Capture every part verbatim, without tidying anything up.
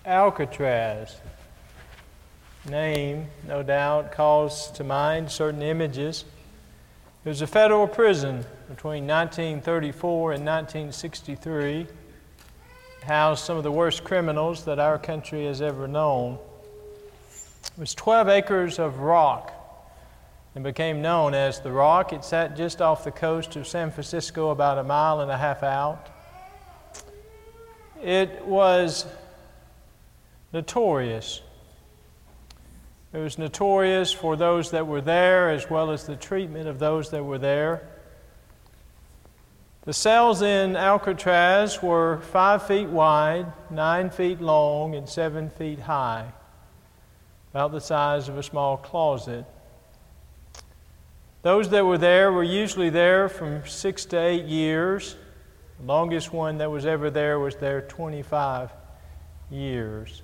Alcatraz. Name, no doubt, calls to mind certain images. It was a federal prison between nineteen thirty-four and nineteen sixty-three. It housed some of the worst criminals that our country has ever known. It was twelve acres of rock and became known as the Rock. It sat just off the coast of San Francisco, about a mile and a half out. It was notorious. It was notorious for those that were there, as well as the treatment of those that were there. The cells in Alcatraz were five feet wide, nine feet long, and seven feet high, about the size of a small closet. Those that were there were usually there from six to eight years. The longest one that was ever there was there twenty-five years.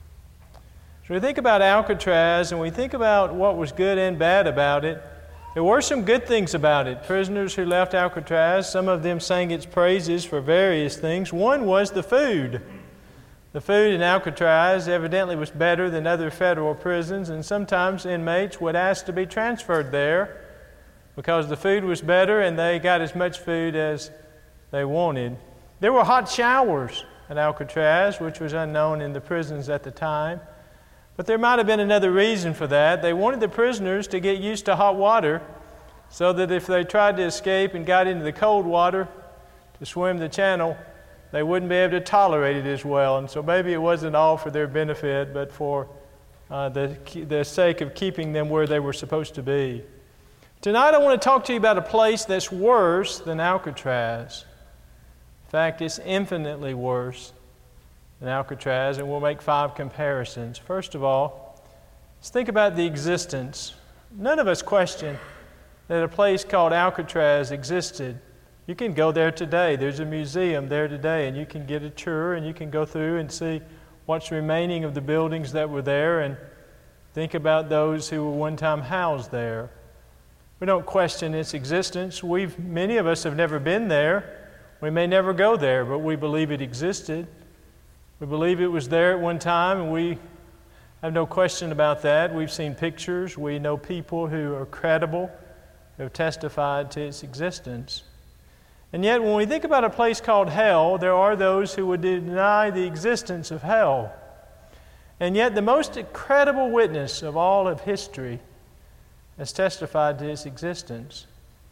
So we think about Alcatraz and we think about what was good and bad about it. There were some good things about it. Prisoners who left Alcatraz, some of them sang its praises for various things. One was the food. The food in Alcatraz evidently was better than other federal prisons, and sometimes inmates would ask to be transferred there because the food was better and they got as much food as they wanted. There were hot showers at Alcatraz, which was unknown in the prisons at the time. But there might have been another reason for that. They wanted the prisoners to get used to hot water so that if they tried to escape and got into the cold water to swim the channel, they wouldn't be able to tolerate it as well. And so maybe it wasn't all for their benefit, but for uh, the, the sake of keeping them where they were supposed to be. Tonight I want to talk to you about a place that's worse than Alcatraz. In fact, it's infinitely worse than Alcatraz, and we'll make five comparisons. First of all, let's think about the existence. None of us question that a place called Alcatraz existed. You can go there today. There's a museum there today, and you can get a tour, and you can go through and see what's remaining of the buildings that were there, and think about those who were one time housed there. We don't question its existence. We've, many of us have never been there. We may never go there, but we believe it existed. We believe it was there at one time, and we have no question about that. We've seen pictures. We know people who are credible, who have testified to its existence. And yet, when we think about a place called hell, there are those who would deny the existence of hell. And yet, the most credible witness of all of history has testified to its existence.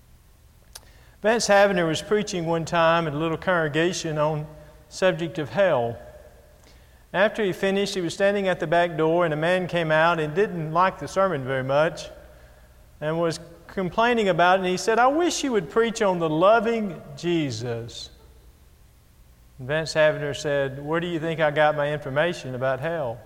Vance Havner was preaching one time at a little congregation on the subject of hell. After he finished, he was standing at the back door, and a man came out and didn't like the sermon very much and was complaining about it. And he said, "I wish you would preach on the loving Jesus." And Vance Havner said, "Where do you think I got my information about hell?"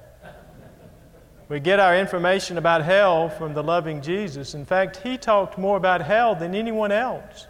We get our information about hell from the loving Jesus. In fact, he talked more about hell than anyone else.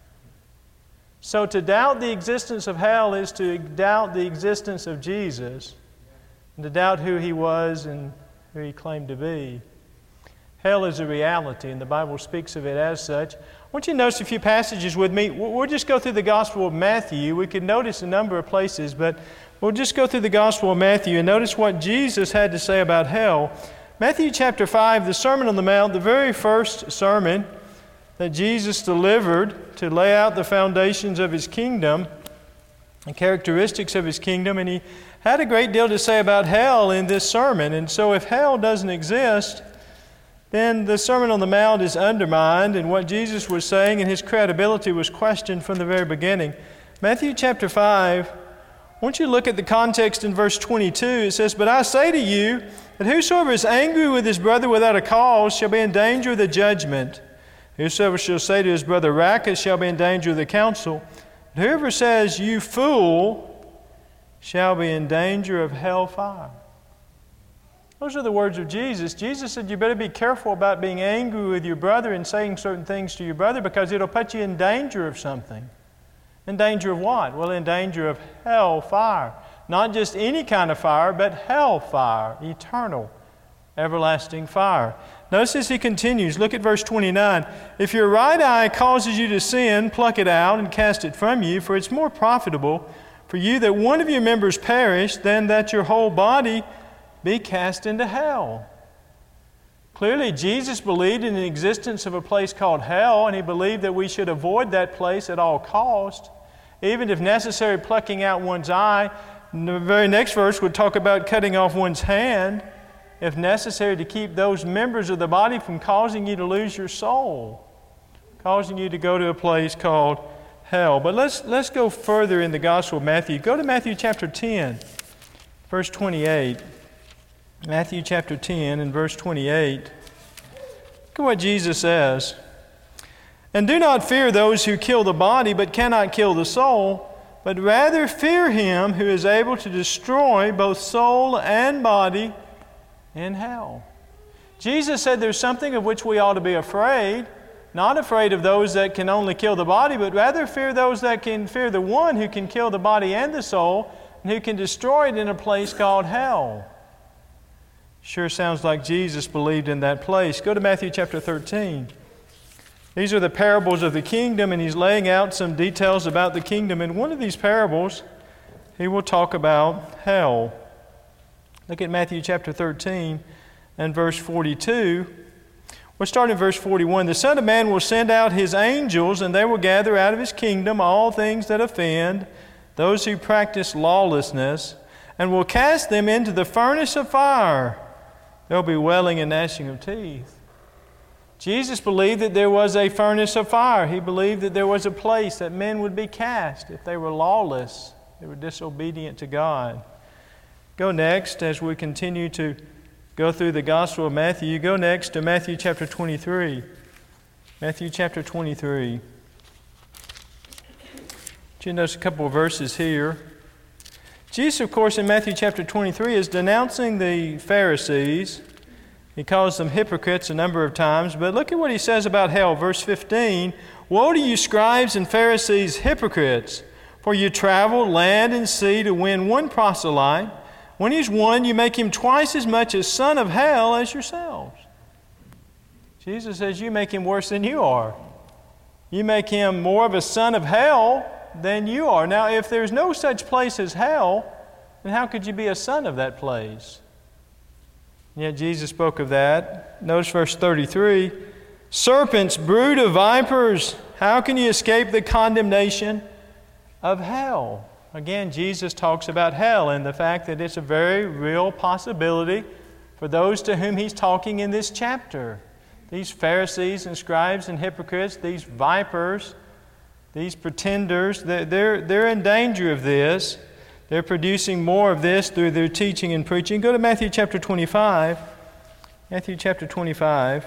So to doubt the existence of hell is to doubt the existence of Jesus, and to doubt who he was and who he claimed to be. Hell is a reality, and the Bible speaks of it as such. I want you to notice a few passages with me. We'll just go through the Gospel of Matthew. We could notice a number of places, but we'll just go through the Gospel of Matthew and notice what Jesus had to say about hell. Matthew chapter five, the Sermon on the Mount, the very first sermon that Jesus delivered to lay out the foundations of His kingdom, the characteristics of His kingdom, and He had a great deal to say about hell in this sermon. And so if hell doesn't exist, then the Sermon on the Mount is undermined, and what Jesus was saying and His credibility was questioned from the very beginning. Matthew chapter five, I want you to look at the context in verse twenty-two. It says, "But I say to you that whosoever is angry with his brother without a cause shall be in danger of the judgment. Whosoever shall say to his brother, Raca, shall be in danger of the council. But whoever says, you fool, shall be in danger of hell fire." Those are the words of Jesus. Jesus said you better be careful about being angry with your brother and saying certain things to your brother, because it'll put you in danger of something. In danger of what? Well, in danger of hell fire. Not just any kind of fire, but hell fire, eternal, everlasting fire. Notice as he continues, look at verse twenty-nine. "If your right eye causes you to sin, pluck it out and cast it from you, for it's more profitable for you that one of your members perish than that your whole body be cast into hell. Clearly, Jesus believed in the existence of a place called hell, and he believed that we should avoid that place at all cost, even if necessary, plucking out one's eye. And the very next verse would talk about cutting off one's hand, if necessary, to keep those members of the body from causing you to lose your soul, causing you to go to a place called hell. But let's, let's go further in the Gospel of Matthew. Go to Matthew chapter ten, verse twenty-eight. Matthew chapter ten and verse twenty-eight. Look at what Jesus says. And do not fear those who kill the body, but cannot kill the soul, but rather fear him who is able to destroy both soul and body in hell. Jesus said there's something of which we ought to be afraid, not afraid of those that can only kill the body, but rather fear those that can fear the one who can kill the body and the soul, and who can destroy it in a place called hell. Sure sounds like Jesus believed in that place. Go to Matthew chapter thirteen. These are the parables of the kingdom, and he's laying out some details about the kingdom. In one of these parables, he will talk about hell. Look at Matthew chapter thirteen and verse forty-two. We'll start in verse forty-one. The Son of Man will send out his angels, and they will gather out of his kingdom all things that offend, those who practice lawlessness, and will cast them into the furnace of fire. There'll be wailing and gnashing of teeth. Jesus believed that there was a furnace of fire. He believed that there was a place that men would be cast if they were lawless, they were disobedient to God. Go next, as we continue to go through the Gospel of Matthew, go next to Matthew chapter twenty-three. Matthew chapter twenty-three. You notice a couple of verses here. Jesus, of course, in Matthew chapter twenty-three is denouncing the Pharisees. He calls them hypocrites a number of times, but look at what he says about hell. Verse fifteen, "Woe to you, scribes and Pharisees, hypocrites! For you travel land and sea to win one proselyte. When he's won, you make him twice as much a son of hell as yourselves." Jesus says you make him worse than you are. You make him more of a son of hell than you are. Now, if there's no such place as hell, then how could you be a son of that place? And yet Jesus spoke of that. Notice verse thirty-three. "Serpents, brood of vipers, how can you escape the condemnation of hell?" Again, Jesus talks about hell and the fact that it's a very real possibility for those to whom he's talking in this chapter. These Pharisees and scribes and hypocrites, these vipers, these pretenders, they're, they're in danger of this. They're producing more of this through their teaching and preaching. Go to Matthew chapter twenty-five. Matthew chapter twenty-five.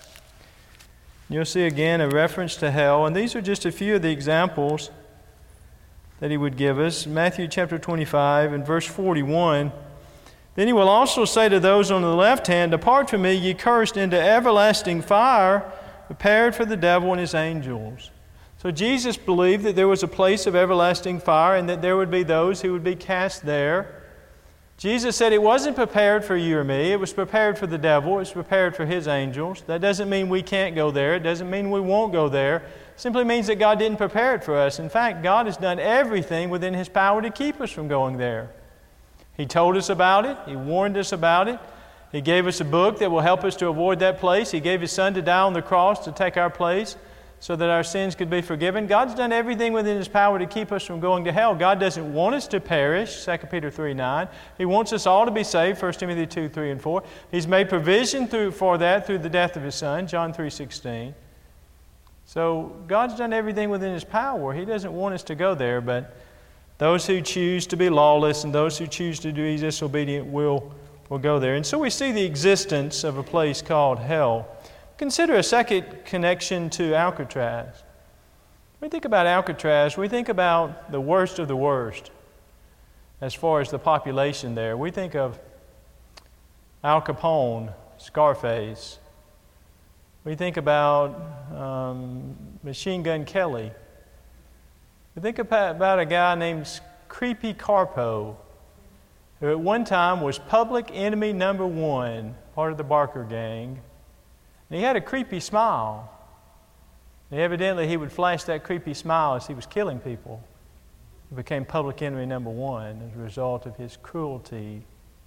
You'll see again a reference to hell, and these are just a few of the examples that he would give us. Matthew chapter twenty-five and verse forty-one. "Then he will also say to those on the left hand, Depart from me, ye cursed, into everlasting fire, prepared for the devil and his angels." So Jesus believed that there was a place of everlasting fire and that there would be those who would be cast there. Jesus said it wasn't prepared for you or me. It was prepared for the devil. It was prepared for his angels. That doesn't mean we can't go there. It doesn't mean we won't go there. It simply means that God didn't prepare it for us. In fact, God has done everything within his power to keep us from going there. He told us about it. He warned us about it. He gave us a book that will help us to avoid that place. He gave his Son to die on the cross to take our place so that our sins could be forgiven. God's done everything within his power to keep us from going to hell. God doesn't want us to perish, Second Peter three nine. He wants us all to be saved, First Timothy two three and four. He's made provision through, for that through the death of his Son, John three sixteen. So God's done everything within his power. He doesn't want us to go there, but those who choose to be lawless and those who choose to be disobedient will, will go there. And so we see the existence of a place called hell. Consider a second connection to Alcatraz. When we think about Alcatraz, we think about the worst of the worst as far as the population there. We think of Al Capone, Scarface. We think about um, Machine Gun Kelly. We think about, about a guy named Creepy Carpo, who at one time was public enemy number one, part of the Barker gang. And he had a creepy smile. And evidently he would flash that creepy smile as he was killing people. He became public enemy number one as a result of his cruelty.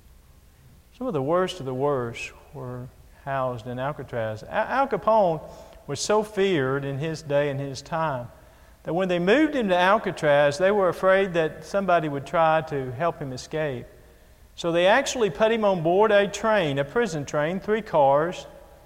Some of the worst of the worst were housed in Alcatraz. Al Capone was so feared in his day and his time that when they moved him to Alcatraz, they were afraid that somebody would try to help him escape. So they actually put him on board a train, a prison train, three cars,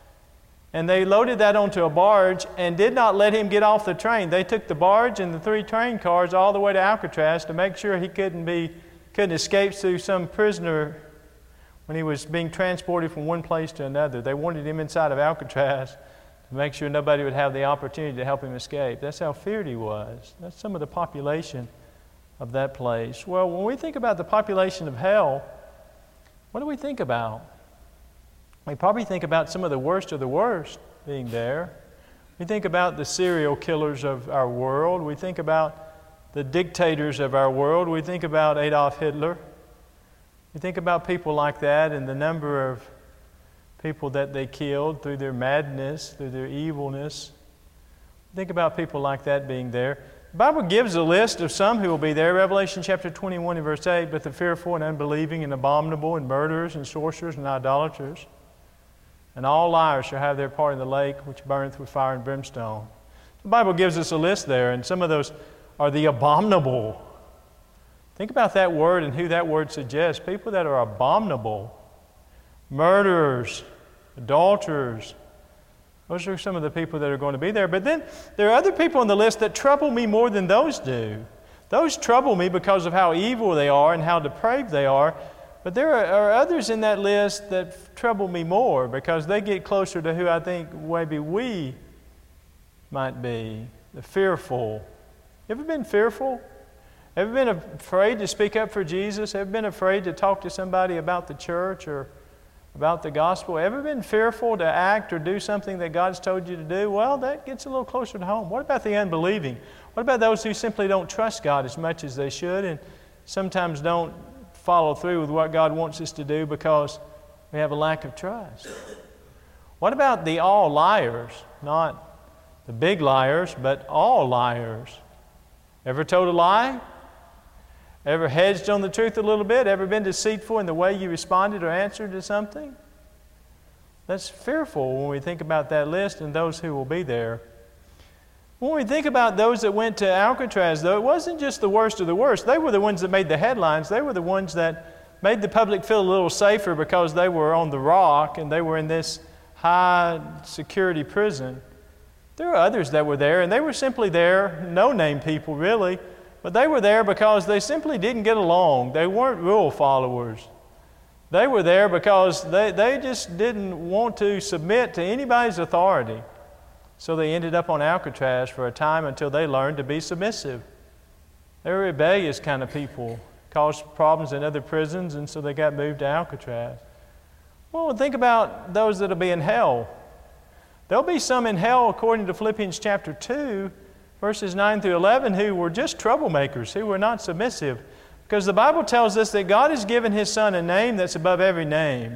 and they loaded that onto a barge and did not let him get off the train. They took the barge and the three train cars all the way to Alcatraz to make sure he couldn't be couldn't escape through some prisoner when he was being transported from one place to another. They wanted him inside of Alcatraz to make sure nobody would have the opportunity to help him escape. That's how feared he was. That's some of the population of that place. Well, when we think about the population of hell, what do we think about? We probably think about some of the worst of the worst being there. We think about the serial killers of our world. We think about the dictators of our world. We think about Adolf Hitler. We think about people like that and the number of people that they killed through their madness, through their evilness. Think about people like that being there. The Bible gives a list of some who will be there. Revelation chapter twenty-one and verse eight, but the fearful and unbelieving and abominable and murderers and sorcerers and idolaters and all liars shall have their part in the lake which burneth with fire and brimstone. The Bible gives us a list there, and some of those are the abominable. Think about that word and who that word suggests. People that are abominable, murderers, adulterers. Those are some of the people that are going to be there. But then there are other people on the list that trouble me more than those do. Those trouble me because of how evil they are and how depraved they are. But there are, are others in that list that trouble me more because they get closer to who I think maybe we might be. The fearful. You ever been fearful? Ever been afraid to speak up for Jesus? Ever been afraid to talk to somebody about the church or about the gospel? Ever been fearful to act or do something that God's told you to do? Well, that gets a little closer to home. What about the unbelieving? What about those who simply don't trust God as much as they should and sometimes don't follow through with what God wants us to do because we have a lack of trust? What about the all liars? Not the big liars, but all liars. Ever told a lie? Ever hedged on the truth a little bit? Ever been deceitful in the way you responded or answered to something? That's fearful when we think about that list and those who will be there. When we think about those that went to Alcatraz, though, it wasn't just the worst of the worst. They were the ones that made the headlines. They were the ones that made the public feel a little safer because they were on the rock and they were in this high security prison. There were others that were there, and they were simply there, no-name people really, but they were there because they simply didn't get along. They weren't rule followers. They were there because they, they just didn't want to submit to anybody's authority. So they ended up on Alcatraz for a time until they learned to be submissive. They were rebellious kind of people, caused problems in other prisons, and so they got moved to Alcatraz. Well, think about those that will be in hell. There'll be some in hell, according to Philippians chapter two, verses nine through eleven, who were just troublemakers, who were not submissive. Because the Bible tells us that God has given His Son a name that's above every name.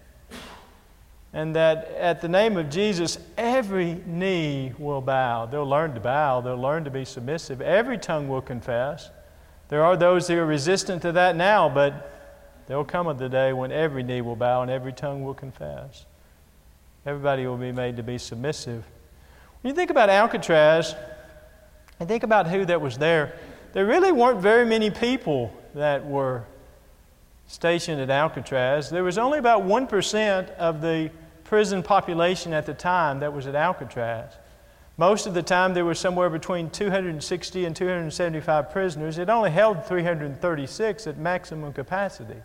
And that at the name of Jesus, every knee will bow. They'll learn to bow. They'll learn to be submissive. Every tongue will confess. There are those who are resistant to that now, but there'll come the day when every knee will bow and every tongue will confess. Everybody will be made to be submissive. When you think about Alcatraz and think about who that was there, there really weren't very many people that were stationed at Alcatraz. There was only about one percent of the prison population at the time that was at Alcatraz. Most of the time there was somewhere between two hundred sixty and two hundred seventy-five prisoners. It only held three hundred thirty-six at maximum capacity.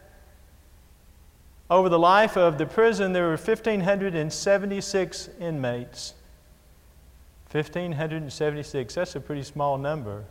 Over the life of the prison, there were one thousand five hundred seventy-six inmates. one thousand five hundred seventy-six, that's a pretty small number.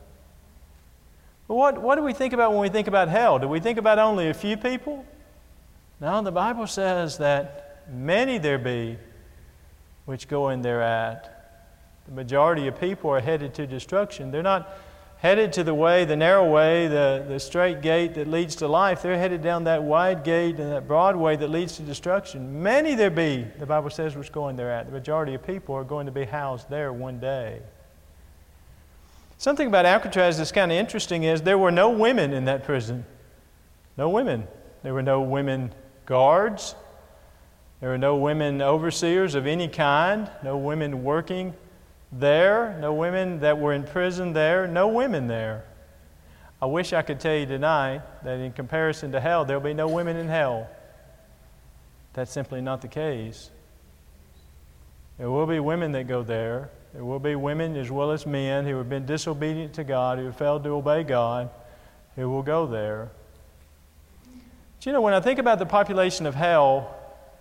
But what, what do we think about when we think about hell? Do we think about only a few people? No, the Bible says that many there be which go in thereat. The majority of people are headed to destruction. They're not headed to the way, the narrow way, the, the straight gate that leads to life. They're headed down that wide gate and that broad way that leads to destruction. Many there be, the Bible says, which go in thereat. The majority of people are going to be housed there one day. Something about Alcatraz that's kind of interesting is there were no women in that prison. No women. There were no women guards. There were no women overseers of any kind. No women working there. No women that were in prison there. No women there. I wish I could tell you tonight that in comparison to hell, there'll be no women in hell. That's simply not the case. There will be women that go there. There will be women as well as men who have been disobedient to God, who have failed to obey God, who will go there. But you know, when I think about the population of hell,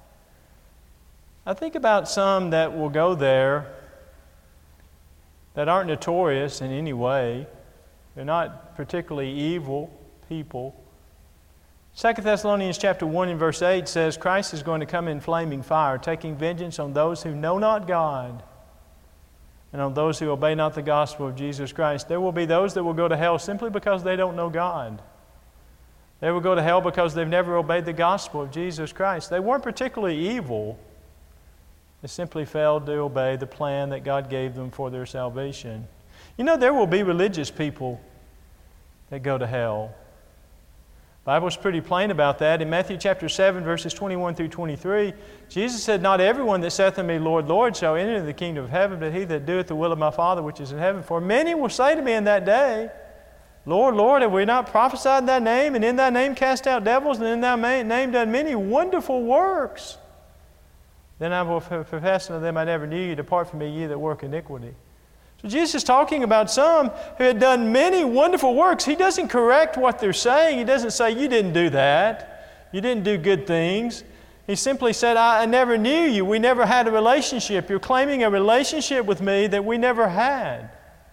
I think about some that will go there that aren't notorious in any way. They're not particularly evil people. Second Thessalonians chapter one and verse eight says, Christ is going to come in flaming fire, taking vengeance on those who know not God and on those who obey not the gospel of Jesus Christ. There will be those that will go to hell simply because they don't know God. They will go to hell because they've never obeyed the gospel of Jesus Christ. They weren't particularly evil. They simply failed to obey the plan that God gave them for their salvation. You know, there will be religious people that go to hell. The Bible's pretty plain about that. In Matthew chapter seven, verses twenty-one through twenty-three, Jesus said, Not everyone that saith unto me, Lord, Lord, shall enter into the kingdom of heaven, but he that doeth the will of my Father which is in heaven. For many will say to me in that day, Lord, Lord, have we not prophesied in thy name, and in thy name cast out devils, and in thy name done many wonderful works? Then I will profess unto them, I never knew you. Depart from me, ye that work iniquity. So Jesus is talking about some who had done many wonderful works. He doesn't correct what they're saying. He doesn't say, you didn't do that. You didn't do good things. He simply said, I, I never knew you. We never had a relationship. You're claiming a relationship with me that we never had.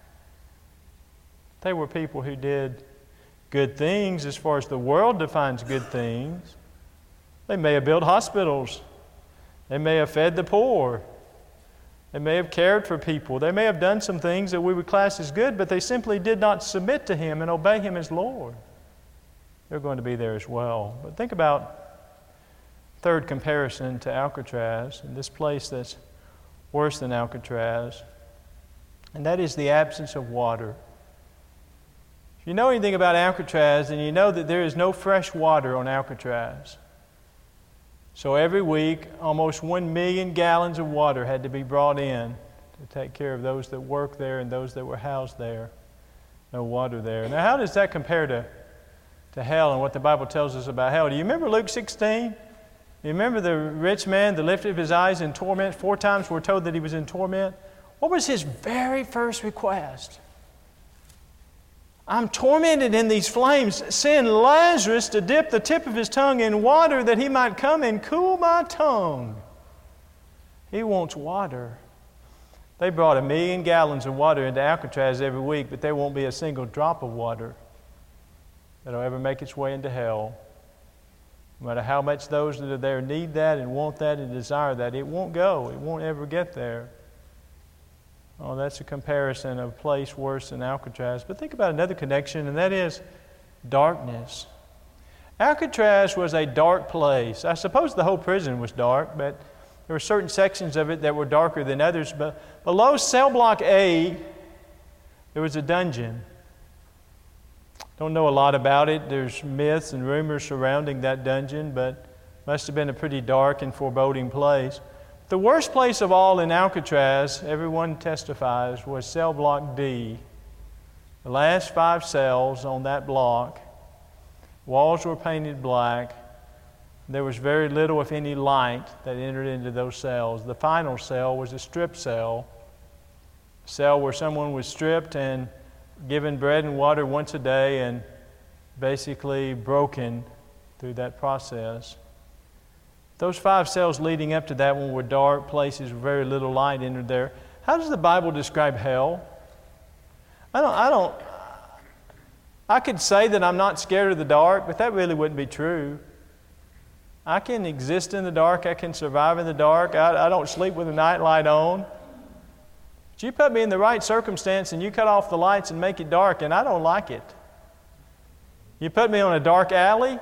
They were people who did good things as far as the world defines good things. They may have built hospitals. They may have fed the poor. They may have cared for people. They may have done some things that we would class as good, but they simply did not submit to Him and obey Him as Lord. They're going to be there as well. But think about third comparison to Alcatraz, and this place that's worse than Alcatraz, and that is the absence of water. If you know anything about Alcatraz, then you know that there is no fresh water on Alcatraz. So every week, almost one million gallons of water had to be brought in to take care of those that worked there and those that were housed there. No water there. Now, how does that compare to, to hell and what the Bible tells us about hell? Do you remember Luke sixteen? Do you remember the rich man that lifted up his eyes in torment? Four times we're told that he was in torment. What was his very first request? I'm tormented in these flames. Send Lazarus to dip the tip of his tongue in water that he might come and cool my tongue. He wants water. They brought a million gallons of water into Alcatraz every week, but there won't be a single drop of water that'll ever make its way into hell. No matter how much those that are there need that and want that and desire that, it won't go. It won't ever get there. Oh, that's a comparison of a place worse than Alcatraz. But think about another connection, and that is darkness. Alcatraz was a dark place. I suppose the whole prison was dark, but there were certain sections of it that were darker than others. But below cell block A, there was a dungeon. Don't know a lot about it. There's myths and rumors surrounding that dungeon, but must have been a pretty dark and foreboding place. The worst place of all in Alcatraz, everyone testifies, was cell block D. The last five cells on that block, walls were painted black. There was very little, if any, light that entered into those cells. The final cell was a strip cell, a cell where someone was stripped and given bread and water once a day and basically broken through that process. Those five cells leading up to that one were dark places, very little light entered there. How does the Bible describe hell? I don't, I don't, I could say that I'm not scared of the dark, but that really wouldn't be true. I can exist in the dark. I can survive in the dark. I, I don't sleep with the night light on. But you put me in the right circumstance and you cut off the lights and make it dark, and I don't like it. You put me on a dark alley,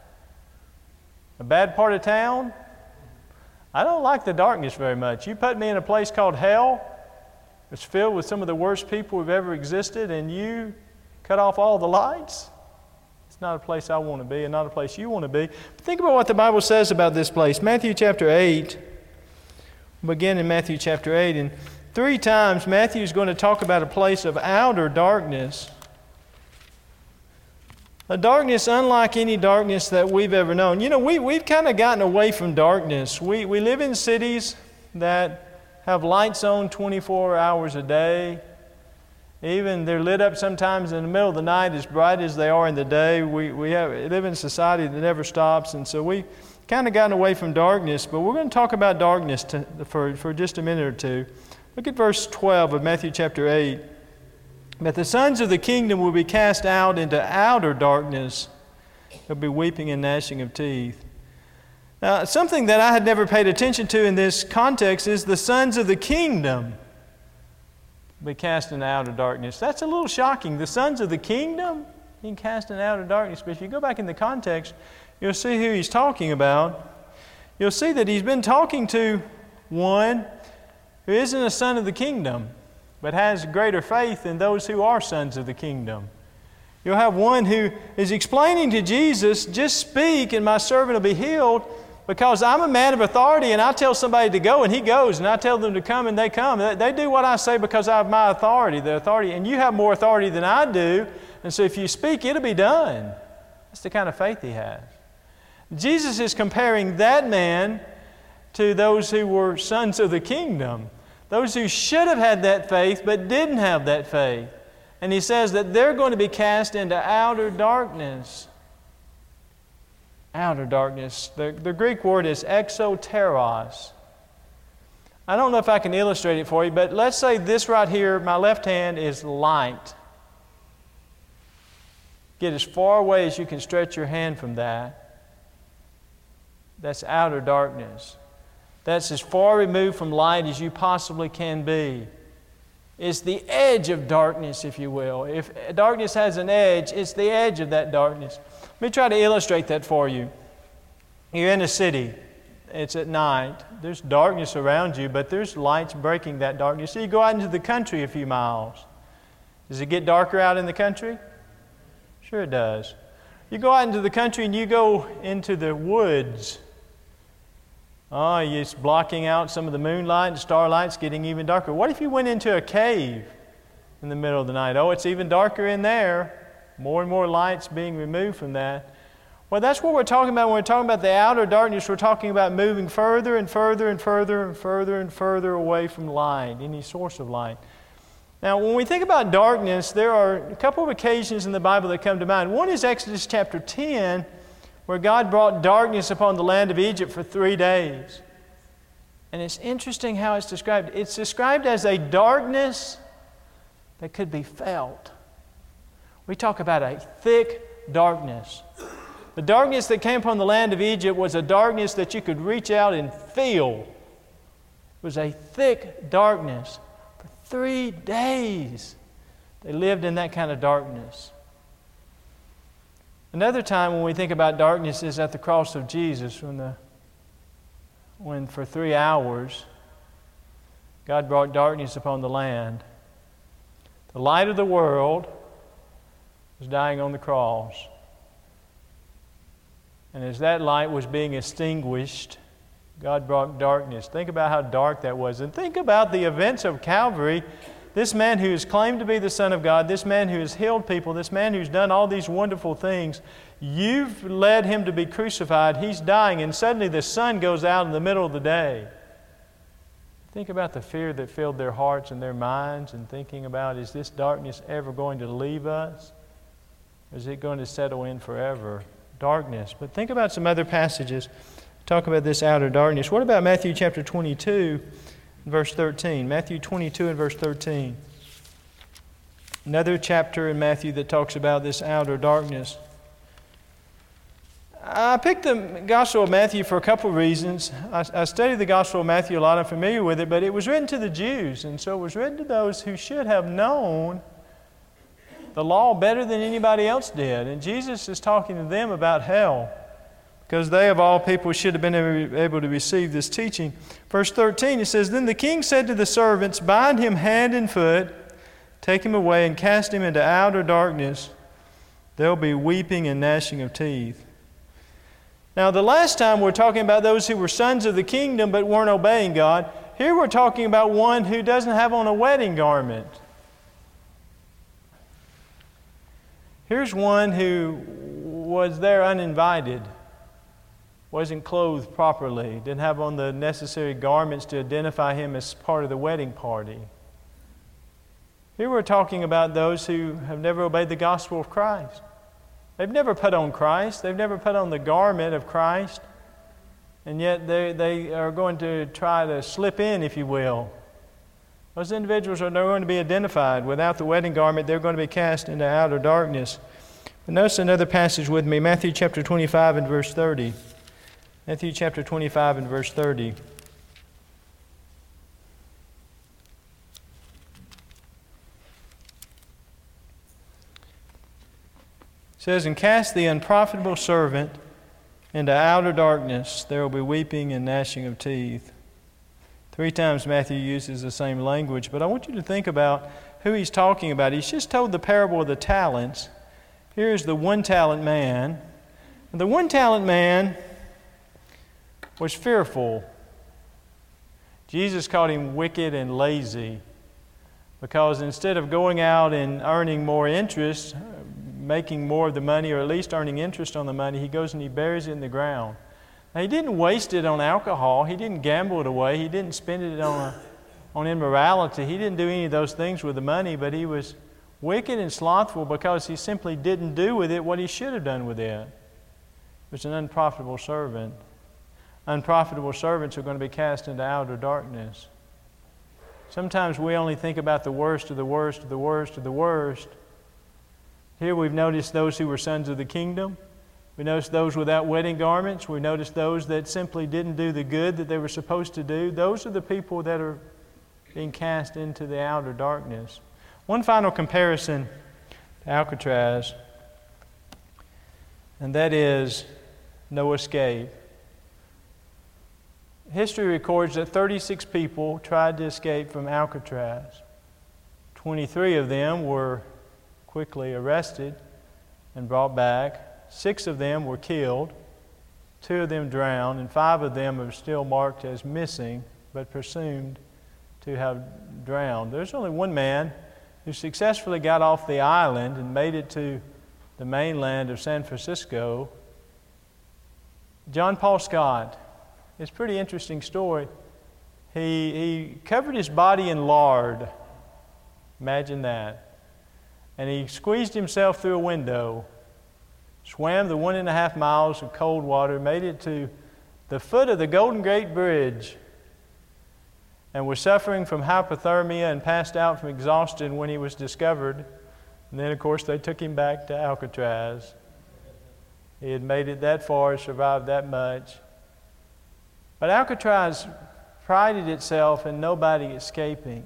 a bad part of town, I don't like the darkness very much. You put me in a place called hell, It's filled with some of the worst people who've ever existed, and you cut off all the lights? It's not a place I want to be and not a place you want to be. But think about what the Bible says about this place. Matthew chapter eight. We'll begin in Matthew chapter eight. And three times Matthew is going to talk about a place of outer darkness. A darkness unlike any darkness that we've ever known. You know, we, we've kind of gotten away from darkness. We, we live in cities that have lights on twenty-four hours a day. Even they're lit up sometimes in the middle of the night as bright as they are in the day. We, we have, live in a society that never stops, and so we kind of gotten away from darkness. But we're going to talk about darkness to, for, for just a minute or two. Look at verse twelve of Matthew chapter eight. But the sons of the kingdom will be cast out into outer darkness. There'll be weeping and gnashing of teeth. Now, something that I had never paid attention to in this context is the sons of the kingdom will be cast into outer darkness. That's a little shocking. The sons of the kingdom being cast into outer darkness. But if you go back in the context, you'll see who he's talking about. You'll see that he's been talking to one who isn't a son of the kingdom, but has greater faith than those who are sons of the kingdom. You'll have one who is explaining to Jesus, just speak and my servant will be healed, because I'm a man of authority and I tell somebody to go and he goes, and I tell them to come and they come. They do what I say because I have my authority, the authority, and you have more authority than I do, and so if you speak, it'll be done. That's the kind of faith he has. Jesus is comparing that man to those who were sons of the kingdom, those who should have had that faith but didn't have that faith. And he says that they're going to be cast into outer darkness. Outer darkness. The, the Greek word is exoteros. I don't know if I can illustrate it for you, but let's say this right here, my left hand is light. Get as far away as you can stretch your hand from that. That's outer darkness. That's as far removed from light as you possibly can be. It's the edge of darkness, if you will. If darkness has an edge, it's the edge of that darkness. Let me try to illustrate that for you. You're in a city. It's at night. There's darkness around you, but there's lights breaking that darkness. So you go out into the country a few miles. Does it get darker out in the country? Sure it does. You go out into the country and you go into the woods. Oh, it's blocking out some of the moonlight and starlight's getting even darker. What if you went into a cave in the middle of the night? Oh, it's even darker in there. More and more lights being removed from that. Well, that's what we're talking about when we're talking about the outer darkness. We're talking about moving further and further and further and further and further away from light, any source of light. Now, when we think about darkness, there are a couple of occasions in the Bible that come to mind. One is Exodus chapter ten, where God brought darkness upon the land of Egypt for three days. And it's interesting how it's described. It's described as a darkness that could be felt. We talk about a thick darkness. The darkness that came upon the land of Egypt was a darkness that you could reach out and feel. It was a thick darkness. For three days, they lived in that kind of darkness. Another time when we think about darkness is at the cross of Jesus, when, the, when for three hours God brought darkness upon the land. The light of the world was dying on the cross. And as that light was being extinguished, God brought darkness. Think about how dark that was. And think about the events of Calvary. This man who has claimed to be the Son of God, this man who has healed people, this man who's done all these wonderful things, you've led him to be crucified. He's dying, and suddenly the sun goes out in the middle of the day. Think about the fear that filled their hearts and their minds, and thinking about, is this darkness ever going to leave us? Or is it going to settle in forever? Darkness. But think about some other passages. Talk about this outer darkness. What about Matthew chapter twenty-two, verse thirteen? Matthew twenty-two and verse thirteen. Another chapter in Matthew that talks about this outer darkness. I picked the Gospel of Matthew for a couple of reasons. I, I studied the Gospel of Matthew a lot. I'm familiar with it, but it was written to the Jews, and so it was written to those who should have known the law better than anybody else did. And Jesus is talking to them about hell. because they of all people should have been able to receive this teaching. Verse thirteen, it says, "Then the king said to the servants, 'Bind him hand and foot, take him away and cast him into outer darkness. There will be weeping and gnashing of teeth.'" Now, the last time we're talking about those who were sons of the kingdom but weren't obeying God. Here we're talking about one who doesn't have on a wedding garment. Here's one who was there uninvited, wasn't clothed properly, didn't have on the necessary garments to identify him as part of the wedding party. Here we're talking about those who have never obeyed the gospel of Christ. They've never put on Christ. They've never put on the garment of Christ. And yet they, they are going to try to slip in, if you will. Those individuals are not going to be identified. Without the wedding garment, they're going to be cast into outer darkness. But notice another passage with me, Matthew chapter twenty-five and verse thirty. Matthew chapter twenty-five and verse thirty. It says, "And cast the unprofitable servant into outer darkness, there will be weeping and gnashing of teeth." Three times Matthew uses the same language, but I want you to think about who he's talking about. He's just told the parable of the talents. Here's the one-talent man. And the one-talent man was fearful. Jesus called him wicked and lazy because instead of going out and earning more interest, making more of the money, or at least earning interest on the money, he goes and he buries it in the ground. Now, he didn't waste it on alcohol. He didn't gamble it away. He didn't spend it on, a, on immorality. He didn't do any of those things with the money, but he was wicked and slothful because he simply didn't do with it what he should have done with it. It was an unprofitable servant. Unprofitable servants are going to be cast into outer darkness. Sometimes we only think about the worst of the worst of the worst of the worst. Here we've noticed those who were sons of the kingdom. We noticed those without wedding garments. We noticed those that simply didn't do the good that they were supposed to do. Those are the people that are being cast into the outer darkness. One final comparison to Alcatraz, and that is no escape. History records that thirty-six people tried to escape from Alcatraz. twenty-three of them were quickly arrested and brought back. Six of them were killed. Two of them drowned, and five of them are still marked as missing, but presumed to have drowned. There's only one man who successfully got off the island and made it to the mainland of San Francisco. John Paul Scott. It's a pretty interesting story. He, he covered his body in lard. Imagine that. And he squeezed himself through a window, swam the one and a half miles of cold water, made it to the foot of the Golden Gate Bridge, and was suffering from hypothermia and passed out from exhaustion when he was discovered. And then, of course, they took him back to Alcatraz. He had made it that far, survived that much. But Alcatraz prided itself in nobody escaping.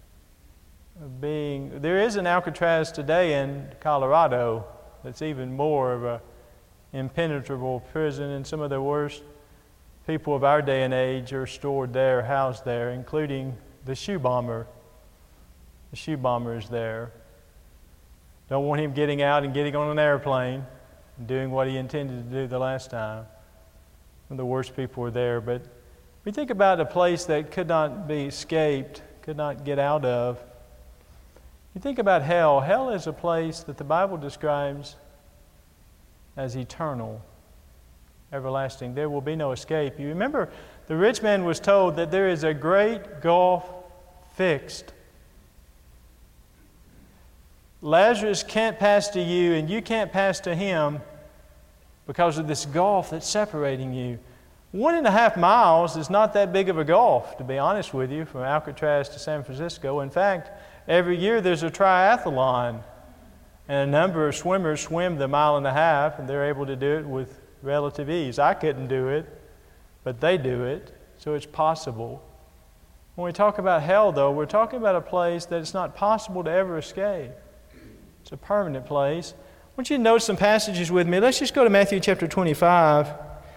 Being, there is an Alcatraz today in Colorado that's even more of a impenetrable prison, and some of the worst people of our day and age are stored there, housed there, including the shoe bomber. The shoe bomber is there. Don't want him getting out and getting on an airplane and doing what he intended to do the last time. And the worst people are there. But we think about a place that could not be escaped, could not get out of. You think about hell. Hell is a place that the Bible describes as eternal, everlasting. There will be no escape. You remember, the rich man was told that there is a great gulf fixed. Lazarus can't pass to you, and you can't pass to him because of this gulf that's separating you. One and a half miles is not that big of a gulf, to be honest with you, from Alcatraz to San Francisco. In fact, every year there's a triathlon, and a number of swimmers swim the mile and a half, and they're able to do it with relative ease. I couldn't do it, but they do it, so it's possible. When we talk about hell, though, we're talking about a place that it's not possible to ever escape. It's a permanent place. I want you to note some passages with me. Let's just go to Matthew chapter twenty-five.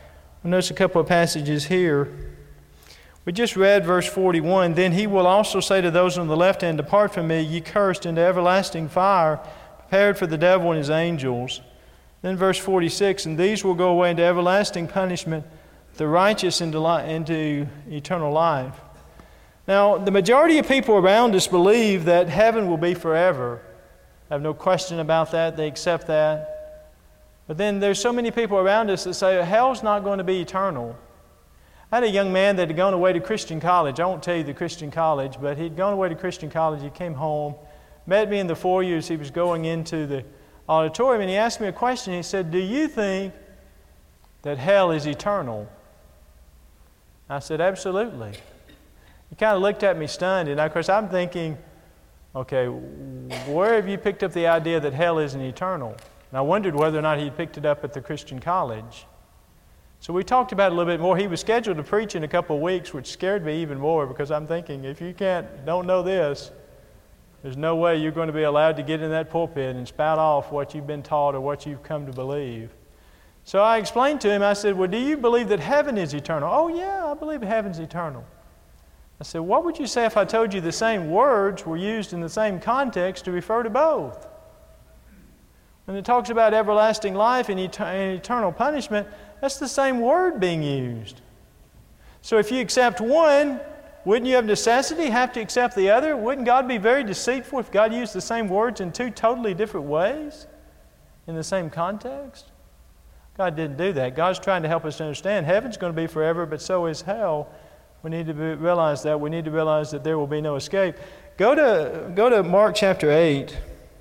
We'll notice a couple of passages here. We just read verse forty-one. Then he will also say to those on the left hand, Depart from me, ye cursed, into everlasting fire, prepared for the devil and his angels. Then verse forty-six, and these will go away into everlasting punishment, the righteous into, li- into eternal life. Now, the majority of people around us believe that heaven will be forever. I have no question about that. They accept that. But then there's so many people around us that say hell's not going to be eternal. I had a young man that had gone away to Christian college. I won't tell you the Christian college, but he'd gone away to Christian college. He came home, met me in the foyer as he was going into the auditorium, and he asked me a question. He said, do you think that hell is eternal? I said, absolutely. He kind of looked at me stunned, and of course I'm thinking, okay, where have you picked up the idea that hell isn't eternal? And I wondered whether or not he'd picked it up at the Christian college. So we talked about it a little bit more. He was scheduled to preach in a couple of weeks, which scared me even more because I'm thinking, if you can't, don't know this, there's no way you're going to be allowed to get in that pulpit and spout off what you've been taught or what you've come to believe. So I explained to him, I said, well, do you believe that heaven is eternal? Oh, yeah, I believe heaven's eternal. I said, what would you say if I told you the same words were used in the same context to refer to both? When it talks about everlasting life and, et- and eternal punishment, that's the same word being used. So if you accept one, wouldn't you of necessity have to accept the other? Wouldn't God be very deceitful if God used the same words in two totally different ways in the same context? God didn't do that. God's trying to help us to understand heaven's going to be forever, but so is hell. We need to be, realize that. We need to realize that there will be no escape. Go to, go to Mark chapter eight.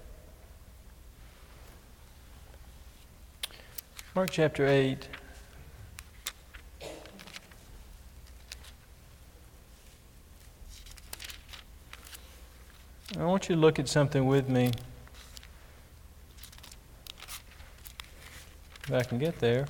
Mark chapter eight. I want you to look at something with me. If I can get there.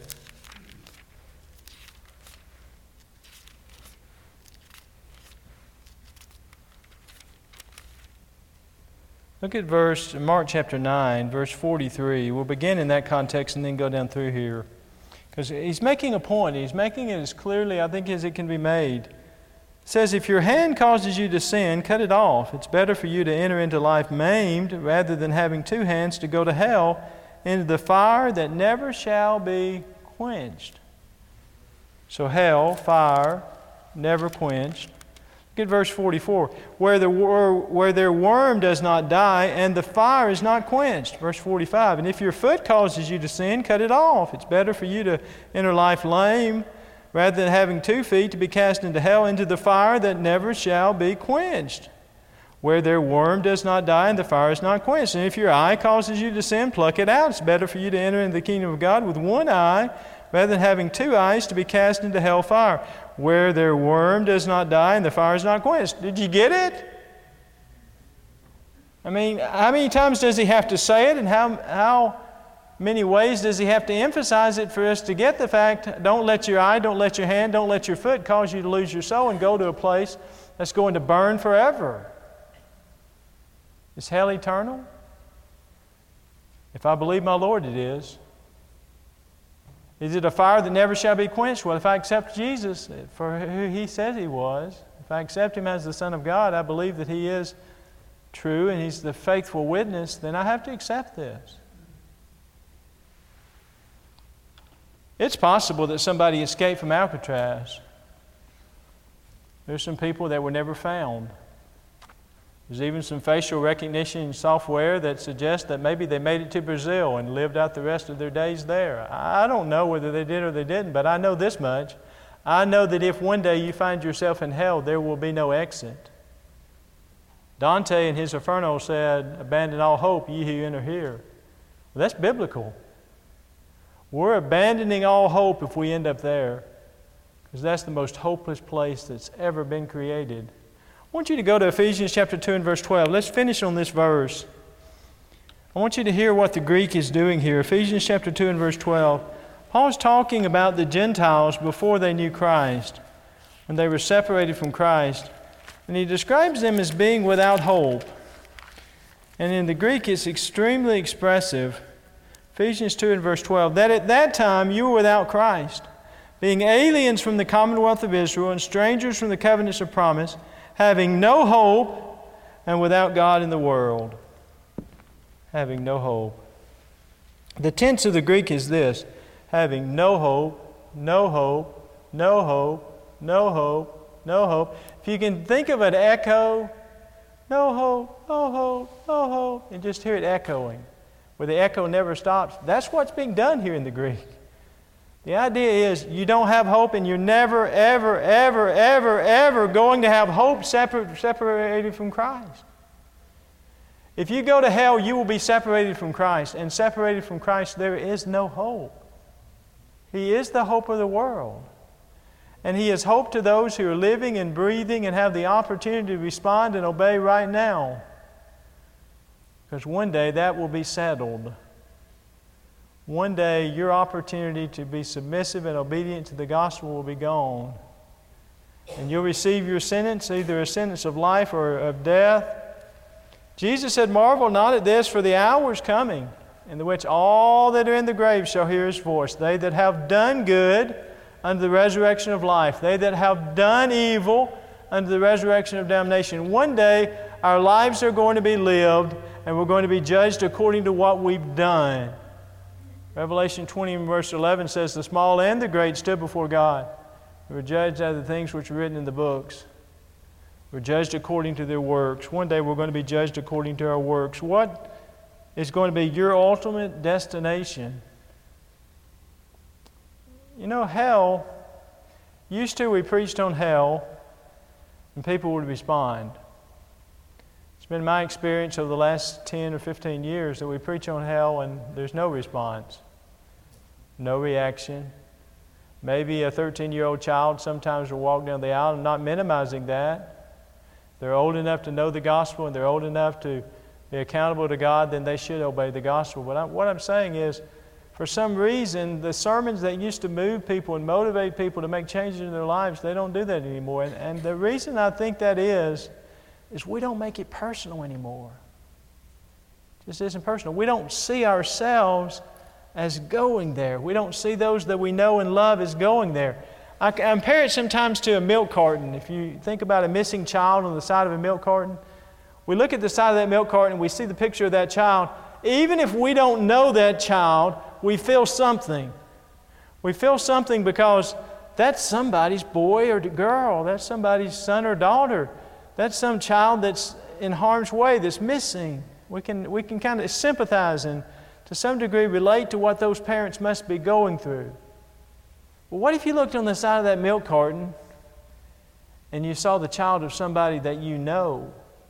Look at verse, Mark chapter nine, verse forty-three. We'll begin in that context and then go down through here. Because he's making a point. He's making it as clearly, I think, as it can be made. It says, if your hand causes you to sin, cut it off. It's better for you to enter into life maimed rather than having two hands to go to hell, into the fire that never shall be quenched. So hell, fire, never quenched. Look at verse forty-four. Where, the, where their worm does not die and the fire is not quenched. Verse forty-five. And if your foot causes you to sin, cut it off. It's better for you to enter life lame rather than having two feet to be cast into hell, into the fire that never shall be quenched. Where their worm does not die and the fire is not quenched. And if your eye causes you to sin, pluck it out. It's better for you to enter into the kingdom of God with one eye rather than having two eyes to be cast into hell fire. Where their worm does not die and the fire is not quenched. Did you get it? I mean, how many times does he have to say it, and how, how many ways does he have to emphasize it for us to get the fact, don't let your eye, don't let your hand, don't let your foot cause you to lose your soul and go to a place that's going to burn forever? Is hell eternal? If I believe my Lord, it is. Is it a fire that never shall be quenched? Well, if I accept Jesus for who He says He was, if I accept Him as the Son of God, I believe that He is true and He's the faithful witness, then I have to accept this. It's possible that somebody escaped from Alcatraz. There's some people that were never found. There's even some facial recognition software that suggests that maybe they made it to Brazil and lived out the rest of their days there. I don't know whether they did or they didn't, but I know this much. I know that if one day you find yourself in hell, there will be no exit. Dante in his Inferno said, abandon all hope, ye who enter here. Well, that's biblical. We're abandoning all hope if we end up there, because that's the most hopeless place that's ever been created. I want you to go to Ephesians chapter two and verse twelve. Let's finish on this verse. I want you to hear what the Greek is doing here. Ephesians chapter two and verse twelve. Paul's talking about the Gentiles before they knew Christ, when they were separated from Christ. And he describes them as being without hope. And in the Greek it's extremely expressive. Ephesians two and verse twelve. That at that time you were without Christ, being aliens from the commonwealth of Israel and strangers from the covenants of promise, having no hope and without God in the world. Having no hope. The tense of the Greek is this: having no hope, no hope, no hope, no hope, no hope. If you can think of an echo, no hope, no hope, no hope, and just hear it echoing, where the echo never stops. That's what's being done here in the Greek. The idea is you don't have hope, and you're never, ever, ever, ever, ever going to have hope separate, separated from Christ. If you go to hell, you will be separated from Christ, and separated from Christ, there is no hope. He is the hope of the world. And He is hope to those who are living and breathing and have the opportunity to respond and obey right now. Because one day that will be settled. One day your opportunity to be submissive and obedient to the gospel will be gone. And you'll receive your sentence, either a sentence of life or of death. Jesus said, "Marvel not at this, for the hour is coming, in the which all that are in the grave shall hear His voice. They that have done good, unto the resurrection of life. They that have done evil, unto the resurrection of damnation." One day, our lives are going to be lived, and we're going to be judged according to what we've done. Revelation twenty and verse eleven says, "The small and the great stood before God. They were judged out of the things which were written in the books." We're judged according to their works. One day we're going to be judged according to our works. What is going to be your ultimate destination? You know, hell, used to we preached on hell and people would respond. It's been my experience over the last ten or fifteen years that we preach on hell and there's no response, no reaction. Maybe a thirteen-year-old child sometimes will walk down the aisle. I'm not minimizing that. They're old enough to know the gospel and they're old enough to be accountable to God, then they should obey the gospel. But I, what I'm saying is, for some reason, the sermons that used to move people and motivate people to make changes in their lives, they don't do that anymore. And, and the reason I think that is, is we don't make it personal anymore. It just isn't personal. We don't see ourselves as going there. We don't see those that we know and love as going there. I compare it sometimes to a milk carton. If you think about a missing child on the side of a milk carton, we look at the side of that milk carton and we see the picture of that child. Even if we don't know that child, we feel something. We feel something because that's somebody's boy or girl. That's somebody's son or daughter. That's some child that's in harm's way, that's missing. We can, we can kind of sympathize and to some degree relate to what those parents must be going through. But what if you looked on the side of that milk carton and you saw the child of somebody that you know?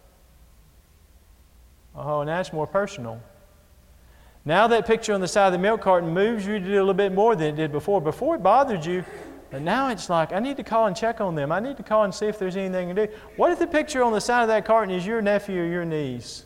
Oh, now it's more personal. Now that picture on the side of the milk carton moves you to do a little bit more than it did before. Before it bothered you, but now it's like, I need to call and check on them. I need to call and see if there's anything to do. What if the picture on the side of that carton is your nephew or your niece?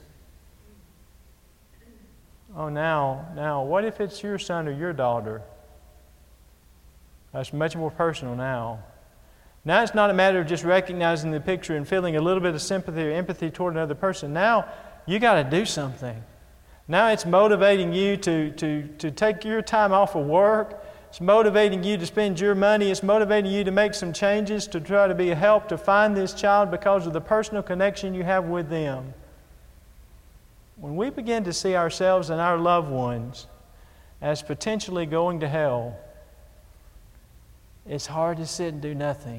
Oh, now, now, what if it's your son or your daughter? That's much more personal now. Now it's not a matter of just recognizing the picture and feeling a little bit of sympathy or empathy toward another person. Now you got to do something. Now it's motivating you to, to, to take your time off of work. It's motivating you to spend your money. It's motivating you to make some changes to try to be a help to find this child because of the personal connection you have with them. When we begin to see ourselves and our loved ones as potentially going to hell, it's hard to sit and do nothing.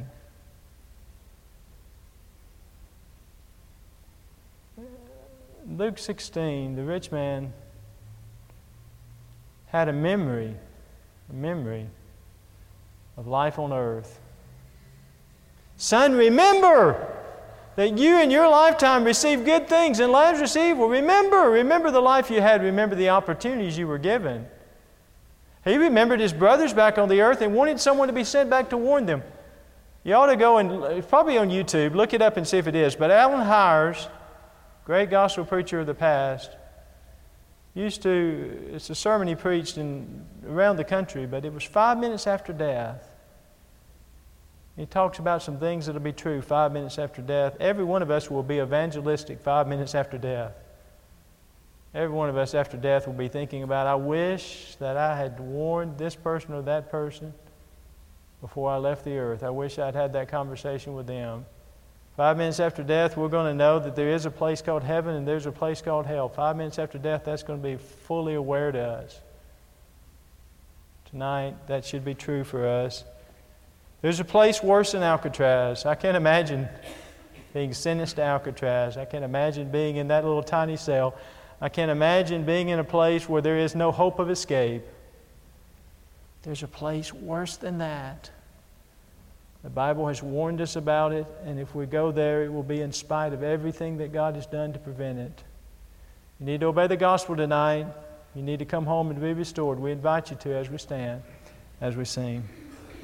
Luke sixteen, the rich man had a memory, a memory of life on earth. Son, remember that you in your lifetime received good things and lives received. Well, remember, remember the life you had. Remember the opportunities you were given. He remembered his brothers back on the earth and wanted someone to be sent back to warn them. You ought to go and, it's probably on YouTube, look it up and see if it is. But Alan Hires, great gospel preacher of the past, used to, it's a sermon he preached in, around the country, but it was five minutes after death. He talks about some things that will be true five minutes after death. Every one of us will be evangelistic five minutes after death. Every one of us after death will be thinking about, I wish that I had warned this person or that person. before I left the earth. I wish I'd had that conversation with them. Five minutes after death, we're going to know that there is a place called heaven and there's a place called hell. Five minutes after death, that's going to be fully aware to us. Tonight, that should be true for us. There's a place worse than Alcatraz. I can't imagine being sentenced to Alcatraz. I can't imagine being in that little tiny cell. I can't imagine being in a place where there is no hope of escape. There's a place worse than that. The Bible has warned us about it, and if we go there, it will be in spite of everything that God has done to prevent it. You need to obey the gospel tonight. You need to come home and be restored. We invite you to as we stand, as we sing.